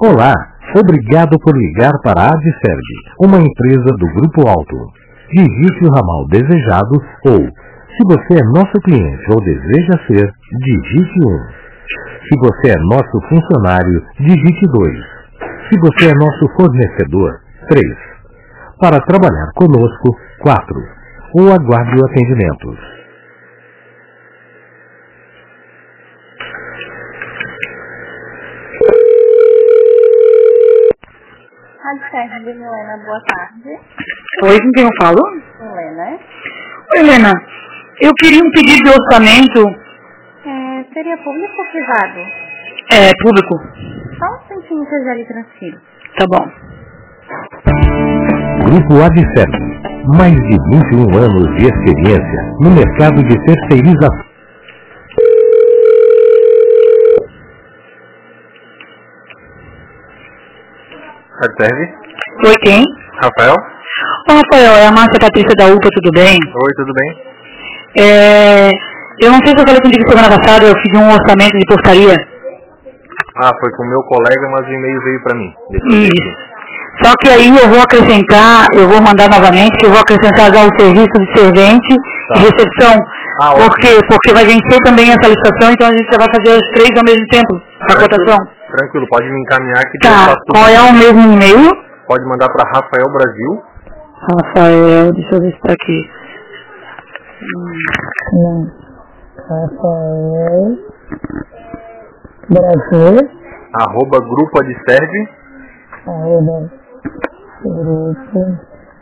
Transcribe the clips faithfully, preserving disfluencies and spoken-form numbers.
Olá, obrigado por ligar para a Adserv, uma empresa do Grupo Alto. Digite o ramal desejado ou, se você é nosso cliente ou deseja ser, digite um. Se você é nosso funcionário, digite dois. Se você é nosso fornecedor, três. Para trabalhar conosco, quatro. Ou aguarde o atendimento. Adserv, Helena, boa tarde. Oi, com quem eu falo? Helena. Oi, Helena. Eu queria um pedido de orçamento. É, seria público ou privado? É, público. Só um centímetro que eu já lhe transfiro. Tá bom. Grupo Adserv. Mais de vinte e um anos de experiência no mercado de terceirização. Adserv? Oi, quem? Rafael? Ô, Rafael, é a Márcia Patrícia da U P A, tudo bem? Oi, tudo bem? É, eu não sei se eu falei contigo semana passada, eu fiz um orçamento de portaria. Ah, foi com o meu colega, mas o e-mail veio pra mim. Deixa eu ver Isso. aqui. Só que aí eu vou acrescentar, eu vou mandar novamente, que eu vou acrescentar já o serviço de servente Tá. e recepção. Ah, Por ótimo. quê? Porque vai vencer também essa licitação, então a gente já vai fazer os três ao mesmo tempo, a Tranquilo, cotação. Tranquilo, pode me encaminhar que eu Tá, faço tudo. qual é o mesmo e-mail? Pode mandar pra Rafael Brasil. Rafael, deixa eu ver se tá aqui. Hum, Rafael Brasil, Arroba Grupo Adserv. arroba grupo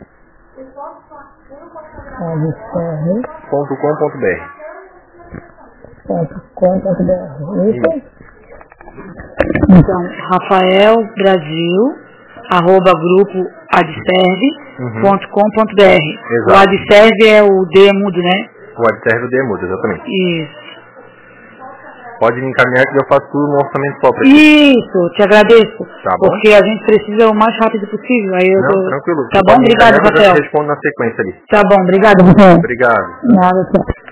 adserv Ponto com ponto br. ponto com ponto br. Isso? Então, Rafael Brasil, arroba grupo adserv ponto com ponto br. Exato. O Adserv é o D mudo, né? O Adserv D muda, exatamente. Isso. Pode me encaminhar que eu faço tudo no orçamento só pra ti. Isso, te agradeço. Tá bom. Porque a gente precisa o mais rápido possível. Aí eu Não, tô... tranquilo. Tá Você bom? pode me Obrigado, encaminhar que eu já Rafael. te respondo na sequência ali. Tá bom, obrigado, Rafael. Obrigado. Nada, tchau.